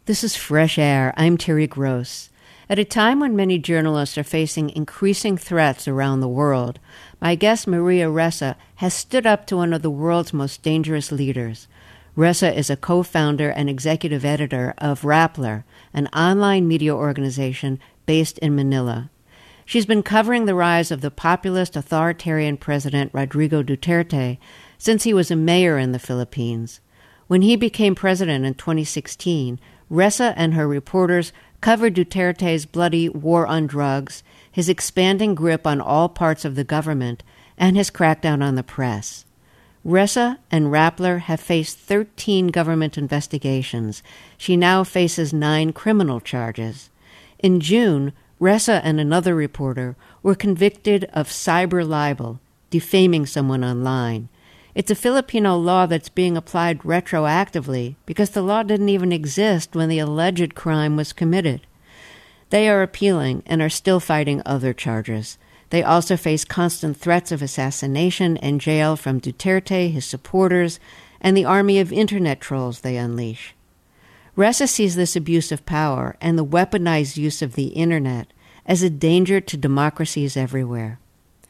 This is Fresh Air. I'm Terry Gross. At a time when many journalists are facing increasing threats around the world, my guest Maria Ressa has stood up to one of the world's most dangerous leaders. Ressa is a co-founder and executive editor of Rappler, an online media organization based in Manila. She's been covering the rise of the populist authoritarian president Rodrigo Duterte since he was a mayor in the Philippines. When he became president in 2016, Ressa and her reporters covered Duterte's bloody war on drugs, his expanding grip on all parts of the government, and his crackdown on the press. Ressa and Rappler have faced 13 government investigations. She now faces 9 criminal charges. In June, Ressa and another reporter were convicted of cyber libel, defaming someone online. It's a Filipino law that's being applied retroactively because the law didn't even exist when the alleged crime was committed. They are appealing and are still fighting other charges. They also face constant threats of assassination and jail from Duterte, his supporters, and the army of internet trolls they unleash. Ressa sees this abuse of power and the weaponized use of the internet as a danger to democracies everywhere.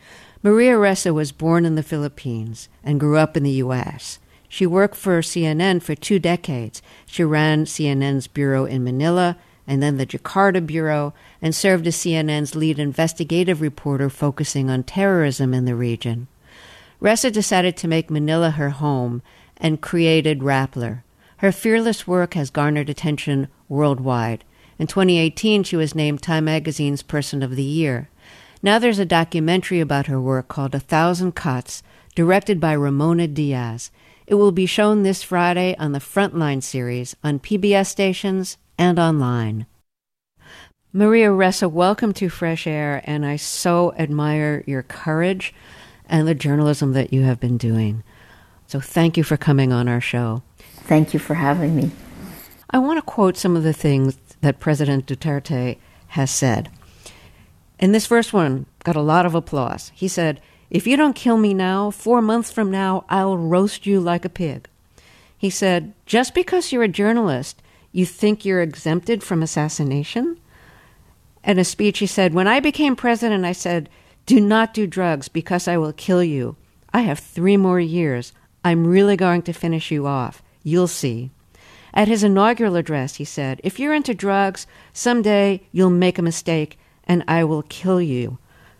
Maria Ressa was born in the Philippines and grew up in the U.S. She worked for CNN for 2 decades. She ran CNN's bureau in Manila and then the Jakarta bureau and served as CNN's lead investigative reporter focusing on terrorism in the region. Ressa decided to make Manila her home and created Rappler. Her fearless work has garnered attention worldwide. In 2018, she was named Time Magazine's Person of the Year. Now there's a documentary about her work called 1,000 Cuts, directed by Ramona Diaz. It will be shown this Friday on the Frontline series on PBS stations and online. Maria Ressa, welcome to Fresh Air, and I so admire your courage and the journalism that you have been doing. So thank you for coming on our show. Thank you for having me. I want to quote some of the things that President Duterte has said. And this first one got a lot of applause. He said, "If you don't kill me now, 4 months from now, I'll roast you like a pig." He said, "Just because you're a journalist, you think you're exempted from assassination?" In a speech, he said, "When I became president, I said, do not do drugs because I will kill you. I have 3 more years. I'm really going to finish you off. You'll see." At his inaugural address, he said, "If you're into drugs, someday you'll make a mistake and I will kill you."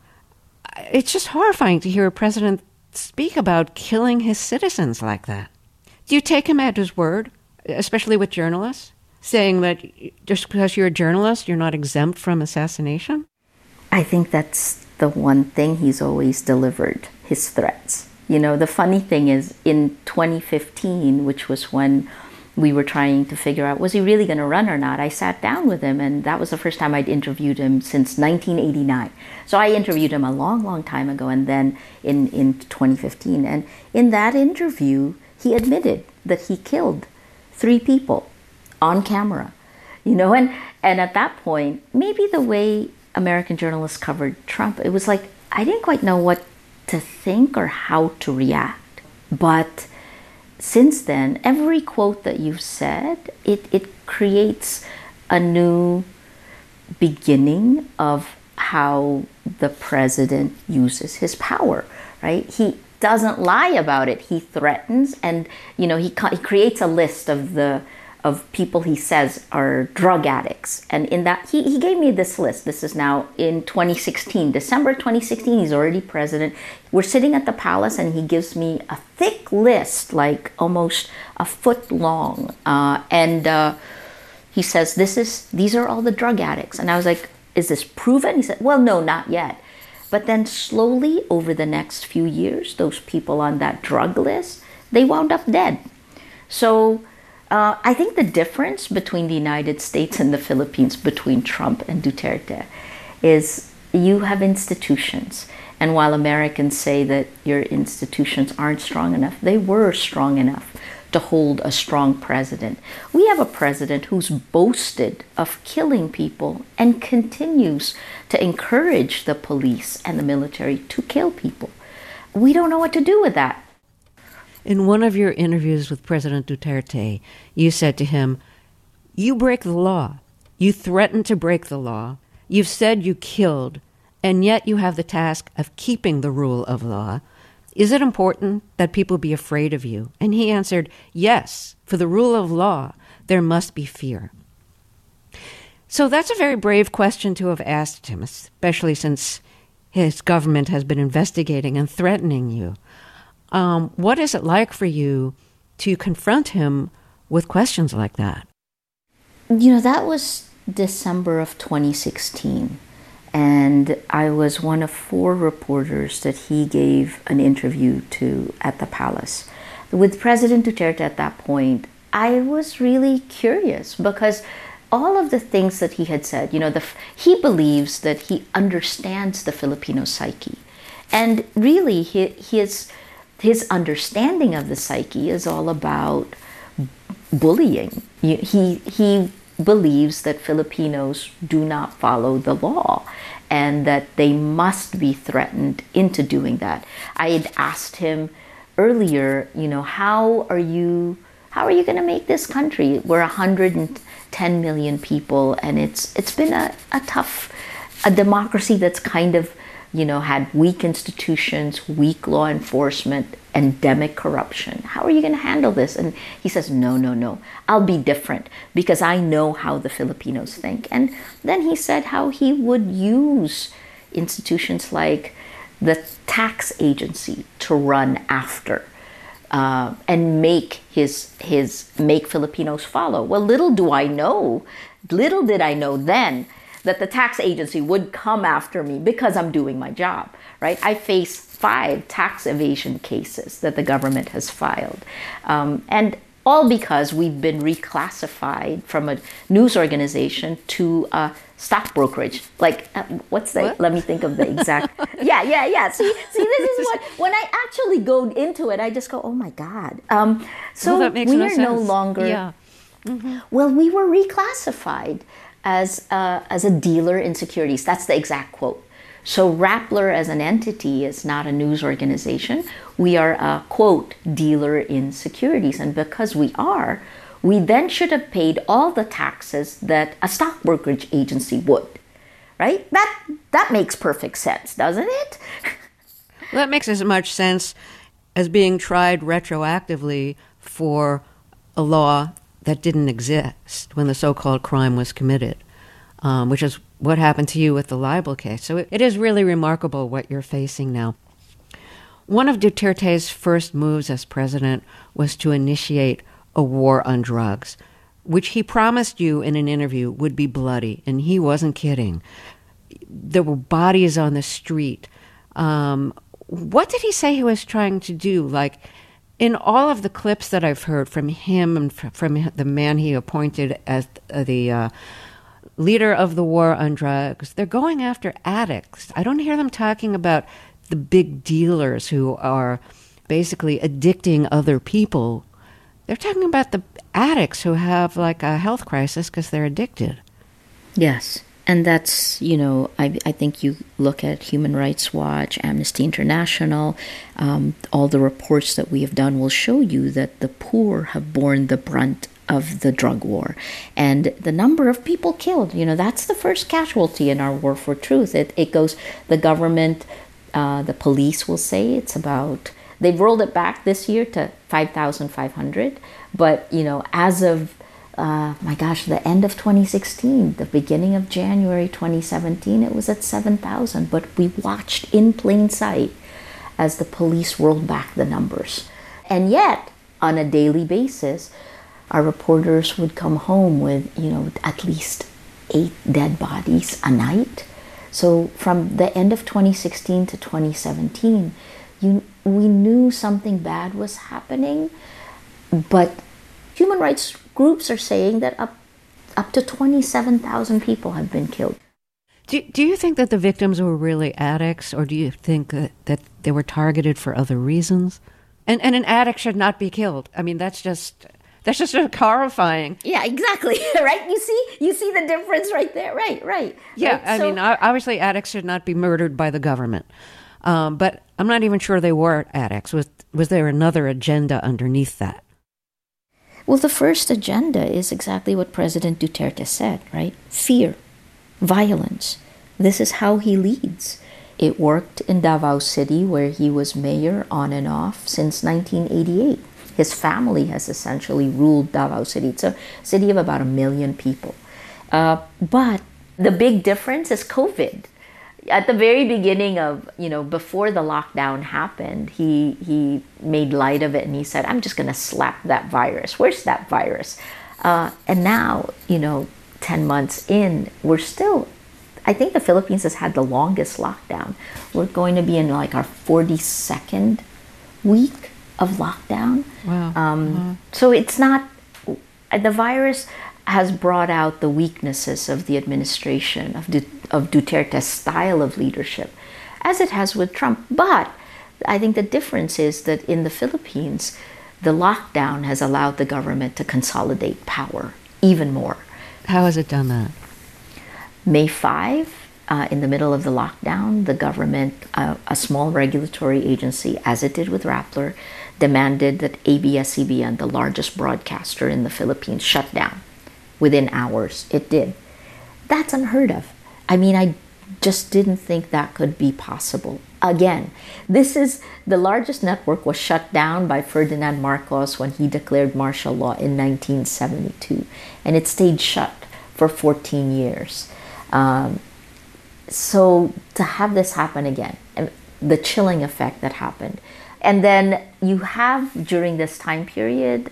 It's just horrifying to hear a president speak about killing his citizens like that. Do you take him at his word, especially with journalists, saying that just because you're a journalist, you're not exempt from assassination? I think that's the one thing he's always delivered, his threats. You know, the funny thing is in 2015, which was when we were trying to figure out, was he really going to run or not? I sat down with him, and that was the first time I'd interviewed him since 1989. So I interviewed him a long, long time ago, and then in 2015. And in that interview, he admitted that he killed 3 people on camera. You know, and at that point, maybe the way American journalists covered Trump, it was like, I didn't quite know what to think or how to react. But since then, every quote that you've said, it creates a new beginning of how the president uses his power, right? He doesn't lie about it. He threatens, and you know, he creates a list of people he says are drug addicts. And in that, he gave me this list. This is now in 2016, December 2016, he's already president. We're sitting at the palace and he gives me a thick list, like almost a foot long. He says, these are all the drug addicts. And I was like, is this proven? He said, well, no, not yet. But then slowly over the next few years, those people on that drug list, they wound up dead. So I think the difference between the United States and the Philippines, between Trump and Duterte, is you have institutions. And while Americans say that your institutions aren't strong enough, they were strong enough to hold a strong president. We have a president who's boasted of killing people and continues to encourage the police and the military to kill people. We don't know what to do with that. In one of your interviews with President Duterte, you said to him, You break the law. You threaten to break the law. You've said you killed, and yet you have the task of keeping the rule of law. Is it important that people be afraid of you? And he answered, yes, for the rule of law, there must be fear. So that's a very brave question to have asked him, especially since his government has been investigating and threatening you. What is it like for you to confront him with questions like that? That was December of 2016. And I was one of 4 reporters that he gave an interview to at the palace. With President Duterte at that point, I was really curious because all of the things that he had said, he believes that he understands the Filipino psyche. And really, his understanding of the psyche is all about bullying. He believes that Filipinos do not follow the law and that they must be threatened into doing that. I had asked him earlier, how are you going to make this country? We're 110 million people, and it's been a tough democracy that's kind of had weak institutions, weak law enforcement, endemic corruption. How are you going to handle this? And he says, no, I'll be different because I know how the Filipinos think. And then he said how he would use institutions like the tax agency to run after and make make Filipinos follow. Well, little did I know then that the tax agency would come after me because I'm doing my job, right? I face 5 tax evasion cases that the government has filed. And all because we've been reclassified from a news organization to a stock brokerage. What? Let me think of the exact. Yeah. See, this is when I actually go into it, I just go, oh my God. So that makes we no are sense. no longer. Yeah. Mm-hmm. Well, we were reclassified as a dealer in securities. That's the exact quote. So Rappler as an entity is not a news organization. We are a, quote, dealer in securities. And because we are, we then should have paid all the taxes that a stock brokerage agency would, right? That makes perfect sense, doesn't it? Well, that makes as much sense as being tried retroactively for a law that didn't exist when the so-called crime was committed, which is what happened to you with the libel case. So it is really remarkable what you're facing now. One of Duterte's first moves as president was to initiate a war on drugs, which he promised you in an interview would be bloody, and he wasn't kidding. There were bodies on the street. What did he say he was trying to do? In all of the clips that I've heard from him and from the man he appointed as the leader of the war on drugs, they're going after addicts. I don't hear them talking about the big dealers who are basically addicting other people. They're talking about the addicts who have a health crisis because they're addicted. Yes. And that's, I think you look at Human Rights Watch, Amnesty International, all the reports that we have done will show you that the poor have borne the brunt of the drug war. And the number of people killed, that's the first casualty in our war for truth. It goes, the government, the police will say it's about, they've rolled it back this year to 5,500. But, as of the end of 2016, the beginning of January 2017, it was at 7,000. But we watched in plain sight as the police rolled back the numbers. And yet, on a daily basis, our reporters would come home with, at least 8 dead bodies a night. So from the end of 2016 to 2017, we knew something bad was happening, but human rights groups are saying that up to 27,000 people have been killed. Do you think that the victims were really addicts, or do you think that they were targeted for other reasons? And an addict should not be killed. I mean, that's just horrifying. Yeah, exactly. Right? You see the difference right there. Right. Yeah, right? Obviously addicts should not be murdered by the government. But I'm not even sure they were addicts. Was there another agenda underneath that? Well, the first agenda is exactly what President Duterte said, right? Fear, violence. This is how he leads. It worked in Davao City, where he was mayor on and off since 1988. His family has essentially ruled Davao City. It's a city of about 1 million people. But the big difference is COVID. At the very beginning of, before the lockdown happened, he made light of it and he said, I'm just going to slap that virus. Where's that virus? And now, 10 months in, we're still, I think the Philippines has had the longest lockdown. We're going to be in like our 42nd week of lockdown. Wow. So it's not, the virus has brought out the weaknesses of the administration, of Duterte's style of leadership, as it has with Trump. But I think the difference is that in the Philippines, the lockdown has allowed the government to consolidate power even more. How has it done that? May 5, in the middle of the lockdown, the government, a small regulatory agency, as it did with Rappler, demanded that ABS-CBN, the largest broadcaster in the Philippines, shut down. Within hours, it did. That's unheard of. I mean, I just didn't think that could be possible. Again, this is the largest network was shut down by Ferdinand Marcos when he declared martial law in 1972, and it stayed shut for 14 years. So to have this happen again, and the chilling effect that happened, and then you have during this time period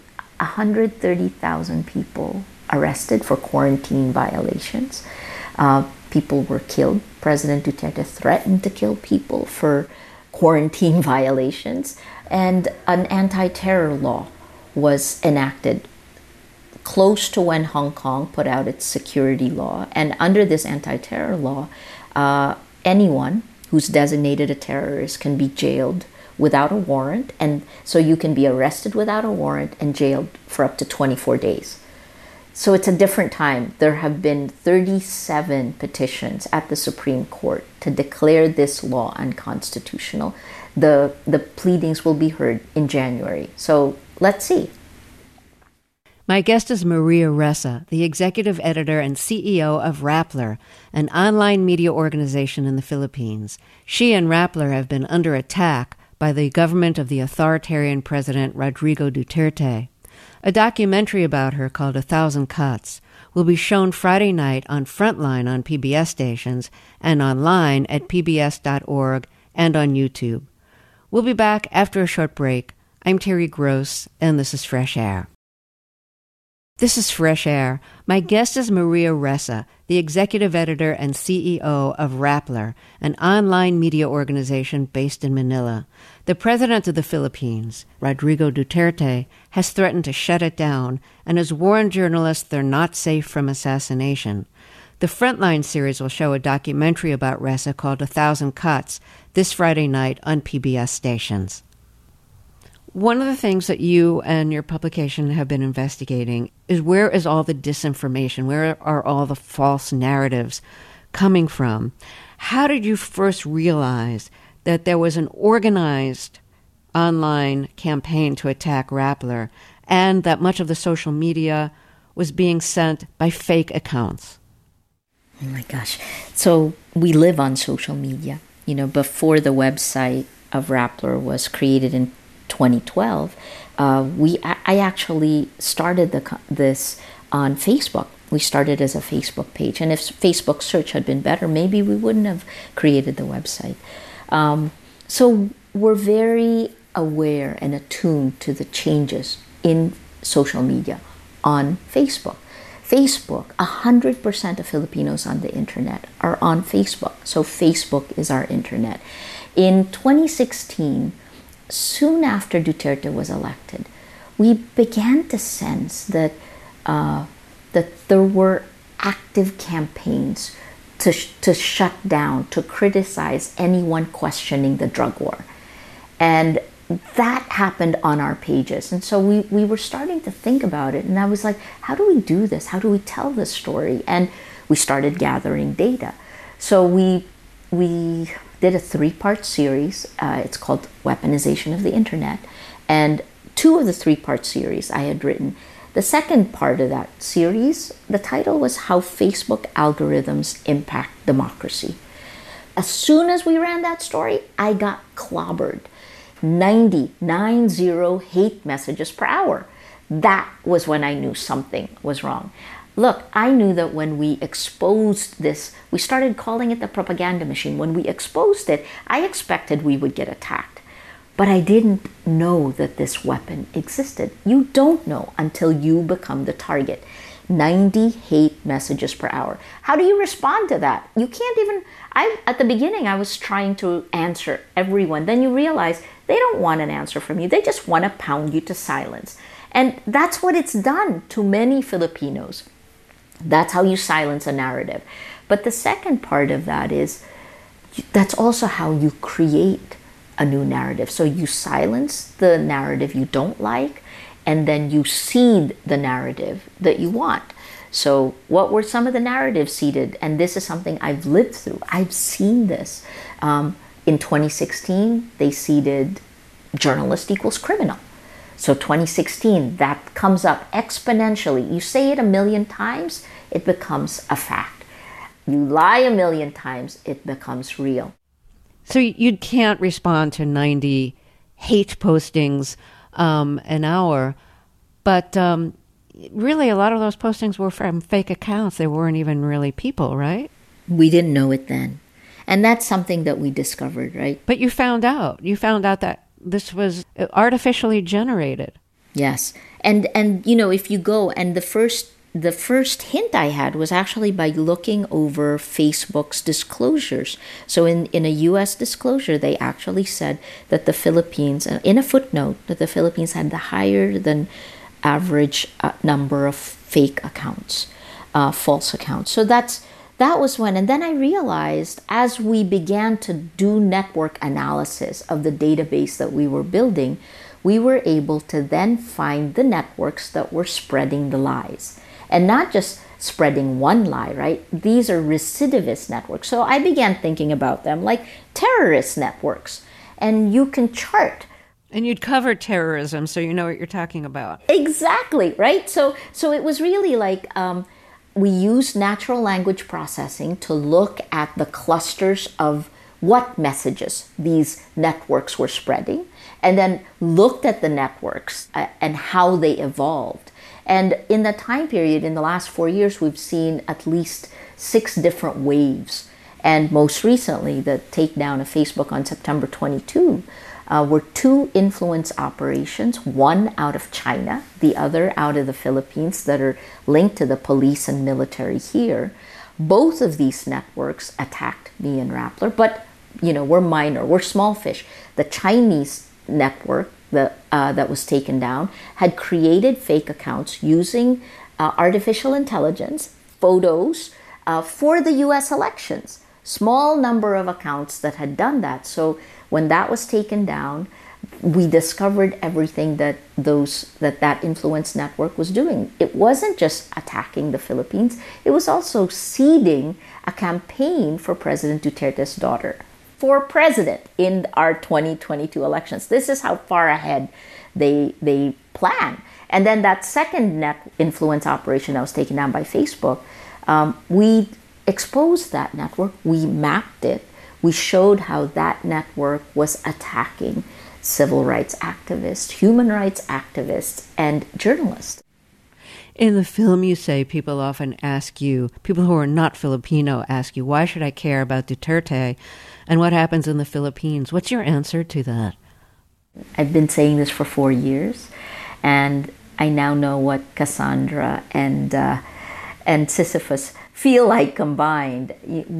130,000 people arrested for quarantine violations. People were killed. President Duterte threatened to kill people for quarantine violations. And an anti-terror law was enacted close to when Hong Kong put out its security law. And under this anti-terror law, anyone who's designated a terrorist can be jailed without a warrant. And so you can be arrested without a warrant and jailed for up to 24 days. So it's a different time. There have been 37 petitions at the Supreme Court to declare this law unconstitutional. The pleadings will be heard in January. So let's see. My guest is Maria Ressa, the executive editor and CEO of Rappler, an online media organization in the Philippines. She and Rappler have been under attack by the government of the authoritarian President Rodrigo Duterte. A documentary about her called 1,000 Cuts will be shown Friday night on Frontline on PBS stations and online at pbs.org and on YouTube. We'll be back after a short break. I'm Terry Gross, and this is Fresh Air. This is Fresh Air. My guest is Maria Ressa, the executive editor and CEO of Rappler, an online media organization based in Manila. The president of the Philippines, Rodrigo Duterte, has threatened to shut it down and has warned journalists they're not safe from assassination. The Frontline series will show a documentary about Ressa called 1,000 Cuts this Friday night on PBS stations. One of the things that you and your publication have been investigating is where is all the disinformation? Where are all the false narratives coming from? How did you first realize that there was an organized online campaign to attack Rappler and that much of the social media was being sent by fake accounts? Oh my gosh. So we live on social media. Before the website of Rappler was created in 2012, I actually started this on Facebook. We started as a Facebook page, and if Facebook search had been better, maybe we wouldn't have created the website. So we're very aware and attuned to the changes in social media on Facebook. 100% of Filipinos on the internet are on Facebook. So Facebook is our internet. In 2016, soon after Duterte was elected, we began to sense that there were active campaigns to shut down, to criticize anyone questioning the drug war. And that happened on our pages. And so we were starting to think about it. And I was like, how do we do this? How do we tell this story? And we started gathering data. So we did a 3-part series. It's called Weaponization of the Internet. And 2 of the 3-part series I had written, The second part of that series, the title was How Facebook Algorithms Impact Democracy. As soon as we ran that story, I got clobbered. 90 hate messages per hour. That was when I knew something was wrong. Look, I knew that when we exposed this, we started calling it the propaganda machine. When we exposed it, I expected we would get attacked. But I didn't know that this weapon existed. You don't know until you become the target. 90 hate messages per hour. How do you respond to that? You can't even, at the beginning, I was trying to answer everyone. Then you realize they don't want an answer from you. They just want to pound you to silence. And that's what it's done to many Filipinos. That's how you silence a narrative. But the second part of that is, that's also how you create a new narrative. So you silence the narrative you don't like, and then you seed the narrative that you want. So what were some of the narratives seeded? And this is something I've lived through. I've seen this. In 2016, they seeded journalist equals criminal. So 2016, that comes up exponentially. You say it 1,000,000 times, it becomes a fact. You lie 1,000,000 times, it becomes real. So you can't respond to 90 hate postings an hour, but really a lot of those postings were from fake accounts. They weren't even really people, right? We didn't know it then. And that's something that we discovered, right? But you found out. You found out that this was artificially generated. Yes. And you know, if you go, and the first hint I had was actually by looking over Facebook's disclosures. So in a U.S. disclosure, they actually said that the Philippines, in a footnote, that the Philippines had the higher than average number of fake accounts, false accounts. So that was when, and then I realized as we began to do network analysis of the database that we were building, we were able to then find the networks that were spreading the lies. And not just spreading one lie, right? These are recidivist networks. So I began thinking about them like terrorist networks. And you can chart. And you'd cover terrorism, so you know what you're talking about. Exactly, right? So it was really like we used natural language processing to look at the clusters of what messages these networks were spreading, and then looked at the networks and how they evolved. And in the time period, in the last 4 years, we've seen at least 6 different waves. And most recently, the takedown of Facebook on September 22 were 2 influence operations, one out of China, the other out of the Philippines, that are linked to the police and military here. Both of these networks attacked me and Rappler, but you know, we're minor, we're small fish. The Chinese network that was taken down had created fake accounts using artificial intelligence, photos for the US elections. Small number of accounts that had done that. So when that was taken down, we discovered everything that influence network was doing. It wasn't just attacking the Philippines, it was also seeding a campaign for President Duterte's daughter for president in our 2022 elections. This is how far ahead they plan. And then that second net influence operation that was taken down by Facebook, we exposed that network, we mapped it, we showed how that network was attacking civil rights activists, human rights activists, and journalists. In the film, you say people often ask you, people who are not Filipino ask you, why should I care about Duterte and what happens in the Philippines? What's your answer to that? I've been saying this for 4 years, and I now know what Cassandra and Sisyphus feel like combined.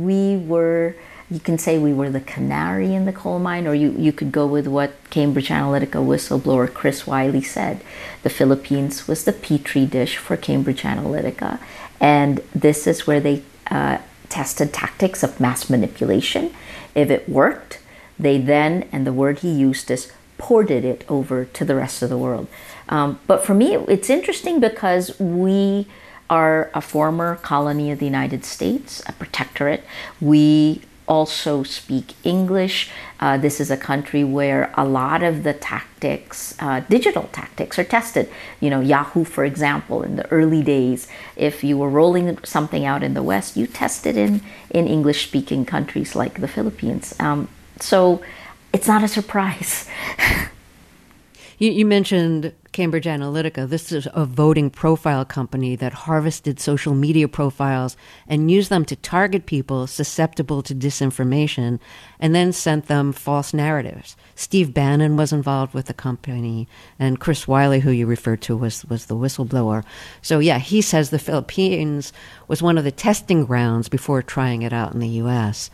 You can say we were the canary in the coal mine, or you could go with what Cambridge Analytica whistleblower Chris Wiley said. The Philippines was the petri dish for Cambridge Analytica, and this is where they tested tactics of mass manipulation. If it worked, they then, and the word he used is, ported it over to the rest of the world. But for me, it's interesting because we are a former colony of the United States, a protectorate. We also speak English. This is a country where a lot of the tactics, digital tactics, are tested. You know, Yahoo, for example, in the early days, if you were rolling something out in the West, you tested in English-speaking countries like the Philippines. So it's not a surprise. You mentioned Cambridge Analytica. This is a voting profile company that harvested social media profiles and used them to target people susceptible to disinformation and then sent them false narratives. Steve Bannon was involved with the company, and Chris Wiley, who you referred to, was the whistleblower. So, yeah, he says the Philippines was one of the testing grounds before trying it out in the U.S.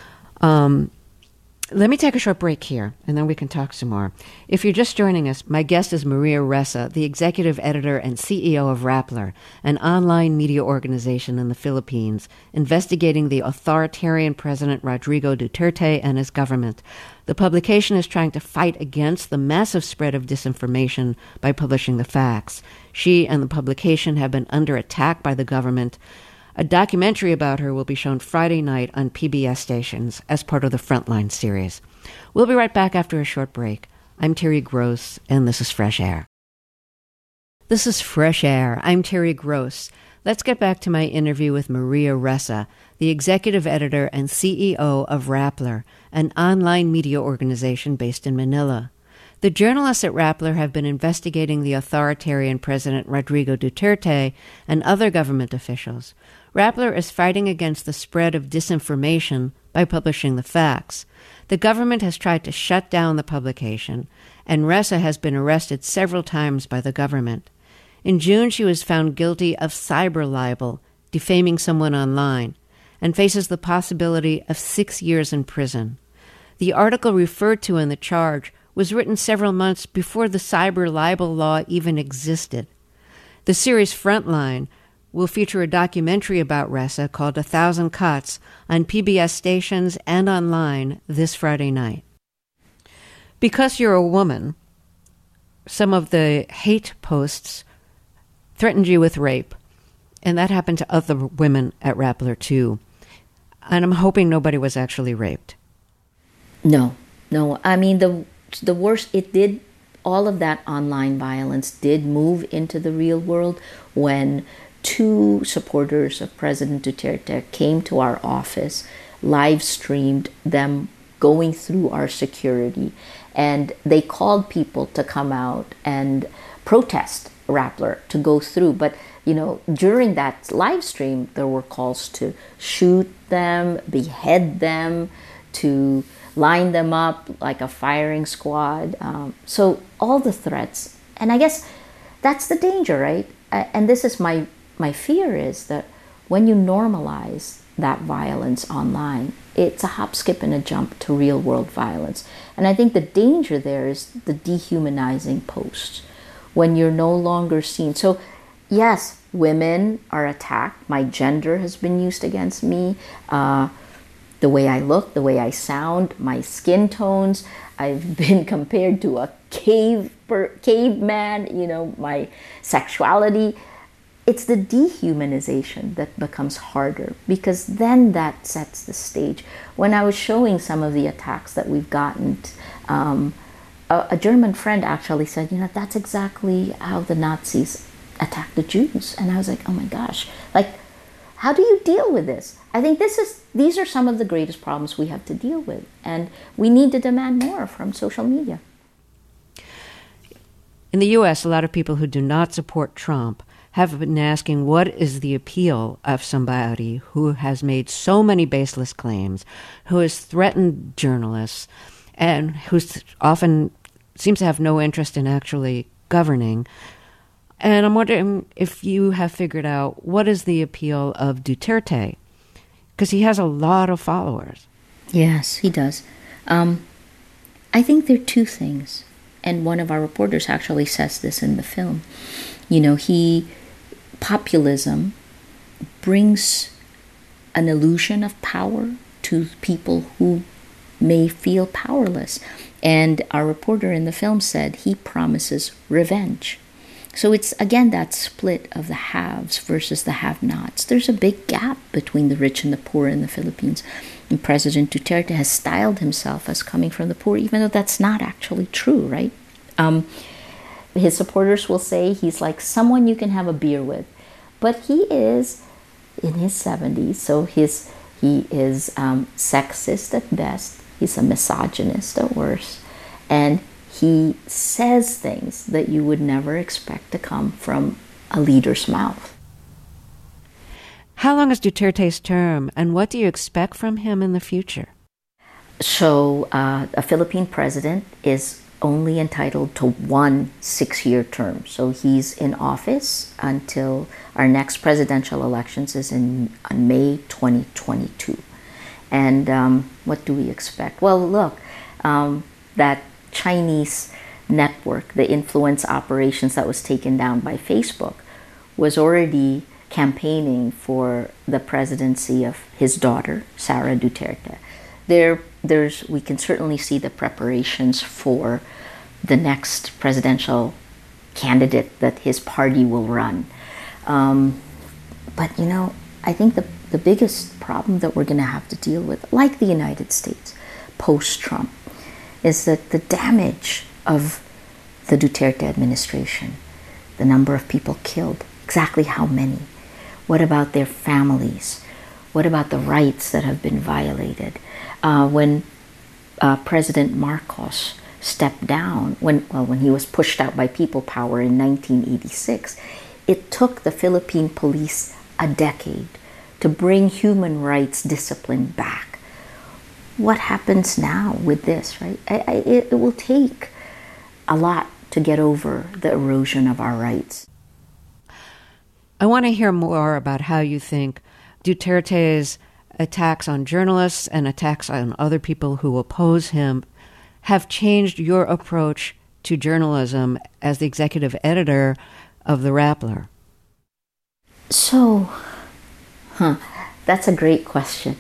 Let me take a short break here, and then we can talk some more. If you're just joining us, my guest is Maria Ressa, the executive editor and CEO of Rappler, an online media organization in the Philippines, investigating the authoritarian President Rodrigo Duterte and his government. The publication is trying to fight against the massive spread of disinformation by publishing the facts. She and the publication have been under attack by the government. A documentary about her will be shown Friday night on PBS stations as part of the Frontline series. We'll be right back after a short break. I'm Terry Gross, and this is Fresh Air. This is Fresh Air. I'm Terry Gross. Let's get back to my interview with Maria Ressa, the executive editor and CEO of Rappler, an online media organization based in Manila. The journalists at Rappler have been investigating the authoritarian President Rodrigo Duterte and other government officials. Rappler is fighting against the spread of disinformation by publishing the facts. The government has tried to shut down the publication, and Ressa has been arrested several times by the government. In June, she was found guilty of cyber libel, defaming someone online, and faces the possibility of 6 years in prison. The article referred to in the charge was written several months before the cyber libel law even existed. The series Frontline will feature a documentary about Ressa called 1,000 Cuts on PBS stations and online this Friday night. Because you're a woman, some of the hate posts threatened you with rape, and that happened to other women at Rappler too. And I'm hoping nobody was actually raped. No. I mean, the worst, it did, all of that online violence did move into the real world when two supporters of President Duterte came to our office, live streamed them going through our security, and they called people to come out and protest Rappler to go through. But, you know, during that live stream, there were calls to shoot them, behead them, to line them up like a firing squad. So all the threats. And I guess that's the danger, right? And this is my fear, is that when you normalize that violence online, it's a hop, skip, and a jump to real world violence. And I think the danger there is the dehumanizing posts, when you're no longer seen. So yes, women are attacked. My gender has been used against me. The way I look, the way I sound, my skin tones. I've been compared to a caveman, you know, my sexuality. It's the dehumanization that becomes harder, because then that sets the stage. When I was showing some of the attacks that we've gotten, a German friend actually said, you know, that's exactly how the Nazis attacked the Jews. And I was like, oh my gosh, like, how do you deal with this? I think these are some of the greatest problems we have to deal with, and we need to demand more from social media. In the U.S., a lot of people who do not support Trump have been asking, what is the appeal of somebody who has made so many baseless claims, who has threatened journalists, and who often seems to have no interest in actually governing? And I'm wondering if you have figured out what is the appeal of Duterte, because he has a lot of followers. Yes, he does. I think there are two things, and one of our reporters actually says this in the film. You know, populism brings an illusion of power to people who may feel powerless. And our reporter in the film said he promises revenge. So it's, again, that split of the haves versus the have-nots. There's a big gap between the rich and the poor in the Philippines. And President Duterte has styled himself as coming from the poor, even though that's not actually true, right? His supporters will say he's like someone you can have a beer with. But he is in his 70s, so he is sexist at best. He's a misogynist at worst. And he says things that you would never expect to come from a leader's mouth. How long is Duterte's term, and what do you expect from him in the future? So a Philippine president is only entitled to one 6-year term. So he's in office until our next presidential elections is on May 2022. And what do we expect? Well, look, that Chinese network, the influence operations that was taken down by Facebook, was already campaigning for the presidency of his daughter, Sara Duterte. We can certainly see the preparations for the next presidential candidate that his party will run. But, I think the biggest problem that we're going to have to deal with, like the United States, post-Trump, is that the damage of the Duterte administration, the number of people killed, exactly how many? What about their families? What about the rights that have been violated? When President Marcos stepped down, when he was pushed out by people power in 1986, it took the Philippine police a decade to bring human rights discipline back. What happens now with this, right? It will take a lot to get over the erosion of our rights. I want to hear more about how you think Duterte's attacks on journalists and attacks on other people who oppose him have changed your approach to journalism as the executive editor of The Rappler. So, that's a great question.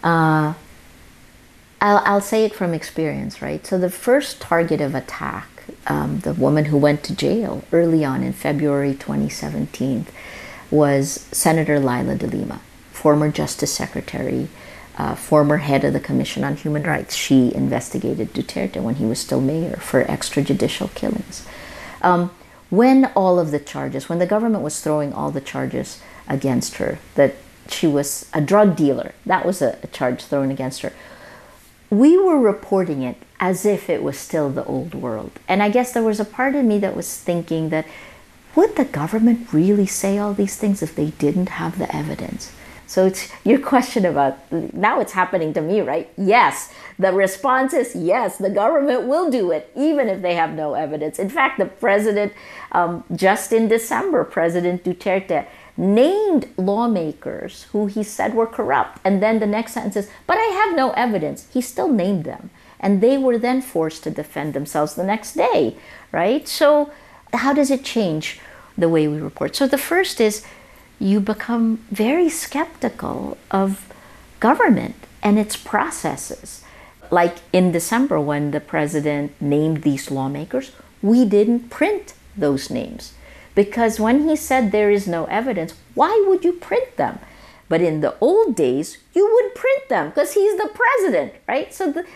I'll say it from experience, right? So the first target of attack, the woman who went to jail early on in February 2017, was Senator Leila de Lima, former Justice Secretary, former head of the Commission on Human Rights. She investigated Duterte when he was still mayor for extrajudicial killings. When the government was throwing all the charges against her, that she was a drug dealer, that was a charge thrown against her, we were reporting it as if it was still the old world. And I guess there was a part of me that was thinking that, would the government really say all these things if they didn't have the evidence? So it's your question about, now it's happening to me, right? Yes. The response is yes, the government will do it, even if they have no evidence. In fact, the president, just in December, President Duterte named lawmakers who he said were corrupt. And then the next sentence is, but I have no evidence. He still named them. And they were then forced to defend themselves the next day, right? So how does it change the way we report? So the first is, you become very skeptical of government and its processes. Like in December, when the president named these lawmakers, we didn't print those names. Because when he said there is no evidence, why would you print them? But in the old days, you would print them because he's the president, right?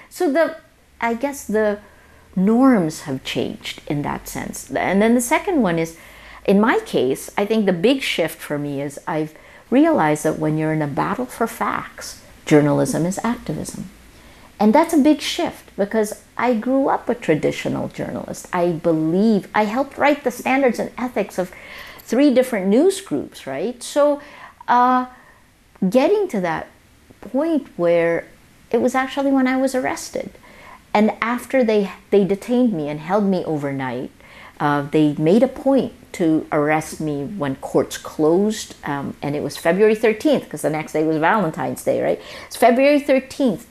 I guess the norms have changed in that sense. And then the second one is, in my case, I think the big shift for me is I've realized that when you're in a battle for facts, journalism is activism. And that's a big shift because I grew up a traditional journalist. I helped write the standards and ethics of 3 different news groups, right? So getting to that point where it was actually when I was arrested. And after they detained me and held me overnight, they made a point to arrest me when courts closed, and it was February 13th, because the next day was Valentine's Day, right? It's February 13th,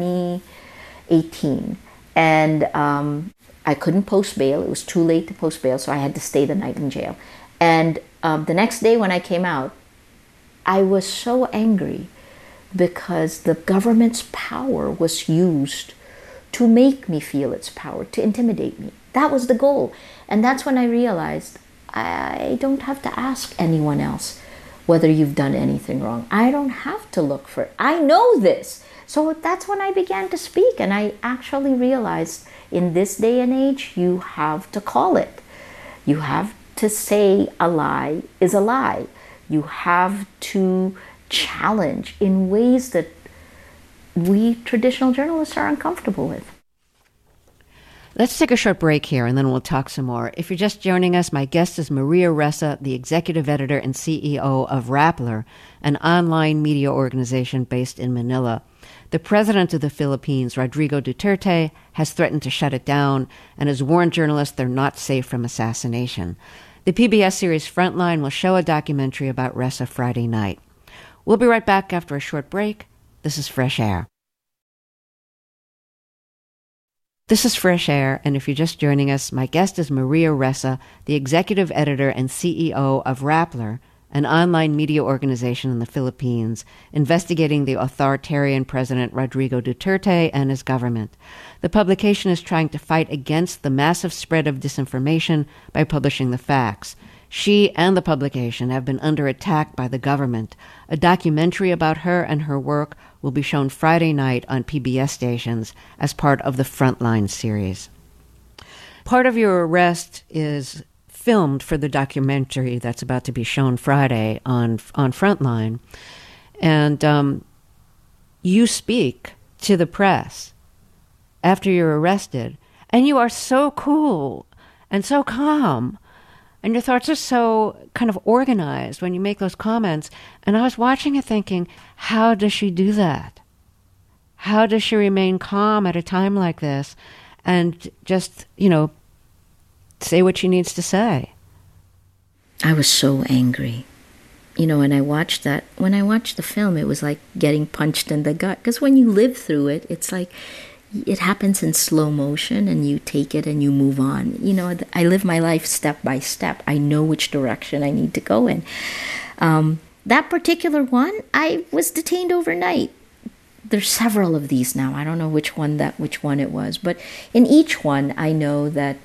2018, and I couldn't post bail. It was too late to post bail, so I had to stay the night in jail. And the next day when I came out, I was so angry because the government's power was used to make me feel its power, to intimidate me. That was the goal. And that's when I realized I don't have to ask anyone else whether you've done anything wrong. I don't have to look for it. I know this. So that's when I began to speak, and I actually realized in this day and age, you have to call it. You have to say a lie is a lie. You have to challenge in ways that we traditional journalists are uncomfortable with. Let's take a short break here, and then we'll talk some more. If you're just joining us, my guest is Maria Ressa, the executive editor and CEO of Rappler, an online media organization based in Manila. The president of the Philippines, Rodrigo Duterte, has threatened to shut it down and has warned journalists they're not safe from assassination. The PBS series Frontline will show a documentary about Ressa Friday night. We'll be right back after a short break. This is Fresh Air. This is Fresh Air, and if you're just joining us, my guest is Maria Ressa, the executive editor and CEO of Rappler, an online media organization in the Philippines, investigating the authoritarian President Rodrigo Duterte and his government. The publication is trying to fight against the massive spread of disinformation by publishing the facts. She and the publication have been under attack by the government. A documentary about her and her work will be shown Friday night on PBS stations as part of the Frontline series. Part of your arrest is filmed for the documentary that's about to be shown Friday on Frontline. And you speak to the press after you're arrested, and you are so cool and so calm. And your thoughts are so kind of organized when you make those comments. And I was watching it thinking, how does she do that? How does she remain calm at a time like this and just, say what she needs to say? I was so angry. When I watched the film, it was like getting punched in the gut. Because when you live through it, it's like it happens in slow motion and you take it and you move on. I live my life step by step. I know which direction I need to go in. That particular one, I was detained overnight. There's several of these now. I don't know which one it was. But in each one, I know that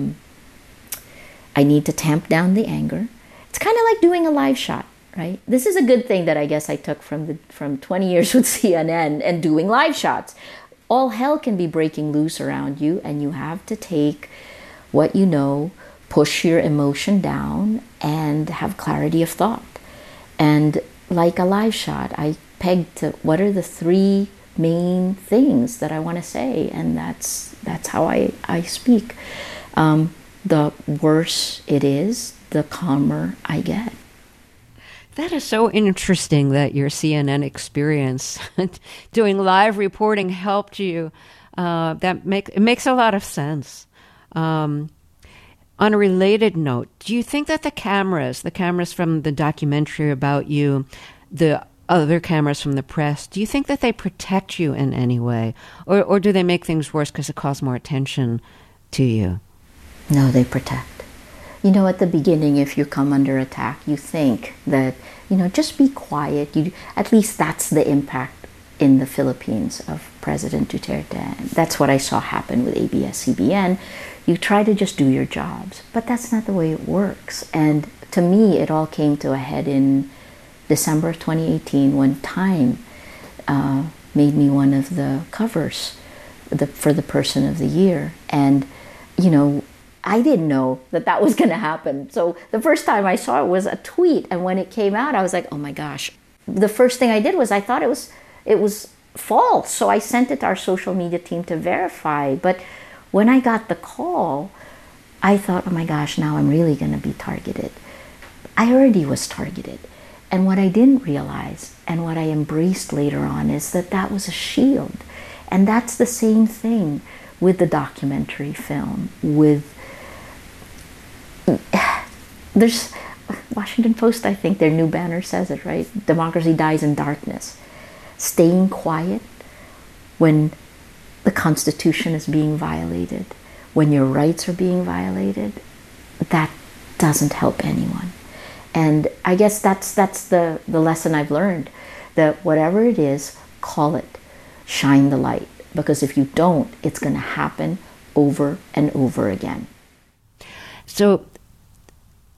I need to tamp down the anger. It's kind of like doing a live shot, right? This is a good thing that I guess I took from 20 years with CNN and doing live shots. All hell can be breaking loose around you, and you have to take what you know, push your emotion down, and have clarity of thought. And like a live shot, I pegged to what are the three main things that I want to say, and that's how I speak. The worse it is, the calmer I get. That is so interesting that your CNN experience doing live reporting helped you. It makes a lot of sense. On a related note, do you think that the cameras from the documentary about you, the other cameras from the press, do you think that they protect you in any way? Or do they make things worse because it calls more attention to you? No, they protect. At the beginning, if you come under attack, you think that, just be quiet. At least that's the impact in the Philippines of President Duterte. That's what I saw happen with ABS-CBN. You try to just do your jobs, but that's not the way it works. And to me, it all came to a head in December of 2018 when Time made me one of the covers for the Person of the Year. And, I didn't know that was going to happen. So the first time I saw it was a tweet. And when it came out, I was like, oh my gosh. The first thing I did was I thought it was false. So I sent it to our social media team to verify. But when I got the call, I thought, oh my gosh, now I'm really going to be targeted. I already was targeted. And what I didn't realize and what I embraced later on is that was a shield. And that's the same thing with the documentary film, there's Washington Post, I think their new banner says it, right? Democracy dies in darkness. Staying quiet when the Constitution is being violated, when your rights are being violated, that doesn't help anyone. And I guess that's the lesson I've learned, that whatever it is, call it, shine the light. Because if you don't, it's going to happen over and over again. So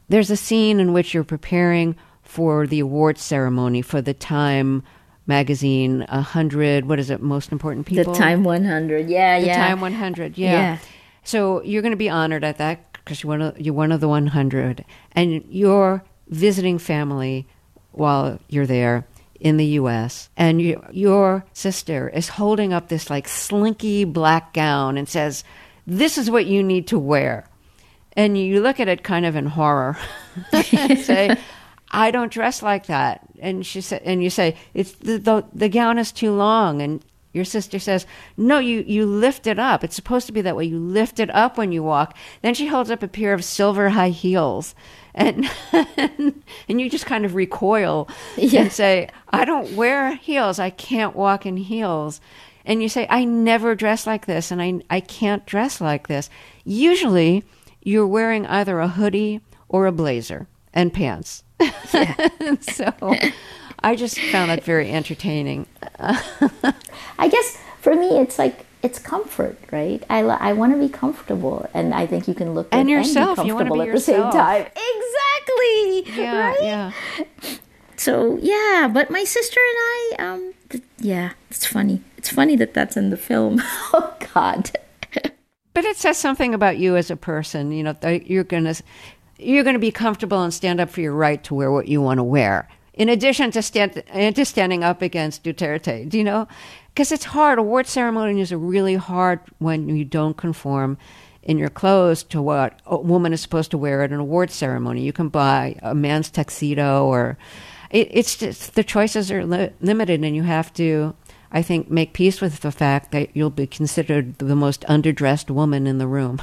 there's a scene in which you're preparing for the awards ceremony for the Time magazine, 100, what is it, most important people? The Time 100, yeah. The Time 100, yeah. So you're going to be honored at that because you're one of the 100. And you're visiting family while you're there in the U.S. And your sister is holding up this like slinky black gown and says, "This is what you need to wear." And you look at it kind of in horror and say, "I don't dress like that." And she said, and you say, "It's the gown is too long." And your sister says, "No, you lift it up. It's supposed to be that way. You lift it up when you walk." Then she holds up a pair of silver high heels, and and you just kind of recoil and say, "I don't wear heels. I can't walk in heels." And you say, "I never dress like this, and I can't dress like this." Usually, you're wearing either a hoodie or a blazer and pants. Yeah. So I just found that very entertaining. I guess for me, it's like, it's comfort, right? I want to be comfortable, and I think you can look and yourself. And be you want to be at yourself. the same time. Exactly. Yeah, right? yeah. So yeah, but my sister and I, it's funny. It's funny that that's in the film. Oh God. But it says something about you as a person. You know, that you're gonna be comfortable and stand up for your right to wear what you want to wear. In addition to standing up against Duterte, do you know? Because it's hard. Award ceremonies are really hard when you don't conform in your clothes to what a woman is supposed to wear at an award ceremony. You can buy a man's tuxedo, or it's just the choices are limited, and you have to, I think, make peace with the fact that you'll be considered the most underdressed woman in the room.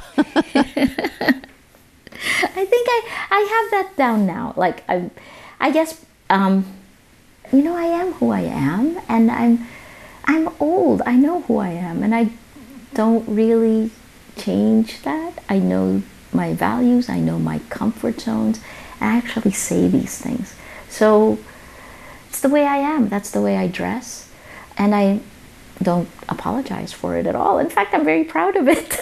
I think I have that down now. Like I guess I am who I am, and I'm old. I know who I am, and I don't really change that. I know my values. I know my comfort zones. I actually say these things. So it's the way I am. That's the way I dress. And I don't apologize for it at all. In fact, I'm very proud of it.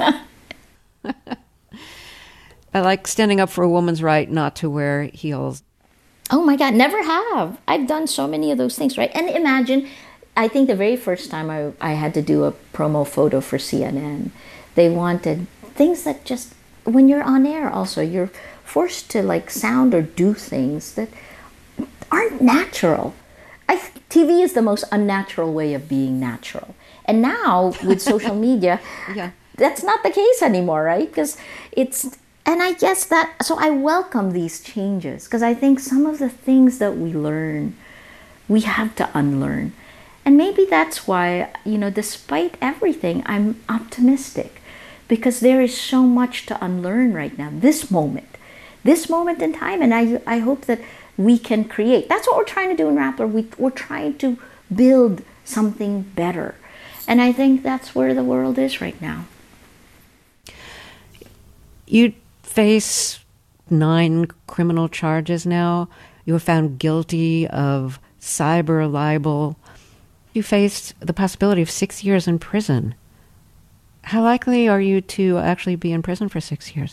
I like standing up for a woman's right not to wear heels. Oh my God, never have. I've done so many of those things, right? And imagine, I think the very first time I had to do a promo photo for CNN, they wanted things that just, when you're on air also, you're forced to like sound or do things that aren't natural. TV is the most unnatural way of being natural. And now with social media, that's not the case anymore, right? Because and I guess so I welcome these changes, because I think some of the things that we learn, we have to unlearn. And maybe that's why, despite everything, I'm optimistic, because there is so much to unlearn right now, this moment in time. And I hope that we can create. That's what we're trying to do in Rappler. We're trying to build something better. And I think that's where the world is right now. You face 9 criminal charges now. You were found guilty of cyber libel. You faced the possibility of 6 years in prison. How likely are you to actually be in prison for 6 years?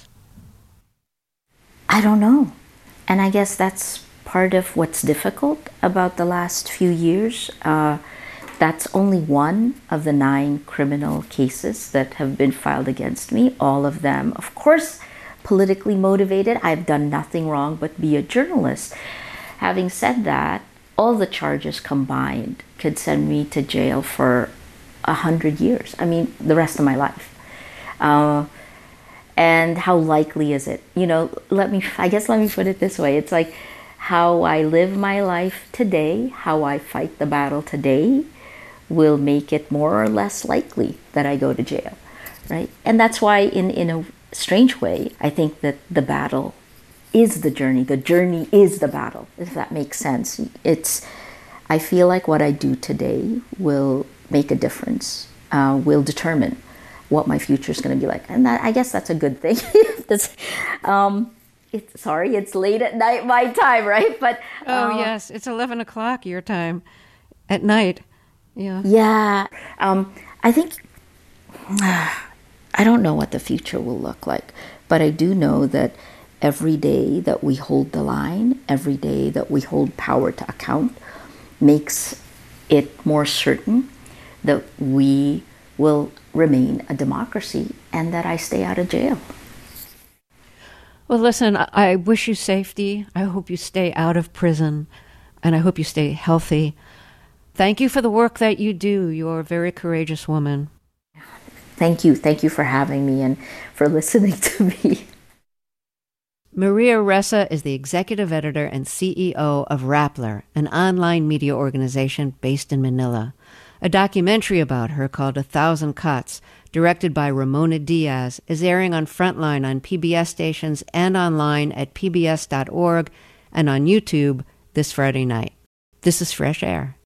I don't know. And I guess that's part of what's difficult about the last few years. That's only one of the 9 criminal cases that have been filed against me. All of them, of course, politically motivated. I've done nothing wrong but be a journalist. Having said that, all the charges combined could send me to jail for 100 years. I mean, the rest of my life. And how likely is it? Let me put it this way. It's like how I live my life today, how I fight the battle today, will make it more or less likely that I go to jail, right? And that's why, in a strange way, I think that the battle is the journey. The journey is the battle, if that makes sense. I feel like what I do today will make a difference, will determine what my future is going to be like. And I guess that's a good thing. It's late at night my time, right? But yes, it's 11 o'clock your time at night. Yeah. Yeah. I think, I don't know what the future will look like, but I do know that every day that we hold the line, every day that we hold power to account, makes it more certain that we will remain a democracy and that I stay out of jail. Well, listen, I wish you safety. I hope you stay out of prison, and I hope you stay healthy. Thank you for the work that you do. You're a very courageous woman. Thank you. Thank you for having me and for listening to me. Maria Ressa is the executive editor and CEO of Rappler, an online media organization based in Manila. A documentary about her called 1,000 Cuts, directed by Ramona Diaz, is airing on Frontline on PBS stations and online at pbs.org and on YouTube this Friday night. This is Fresh Air.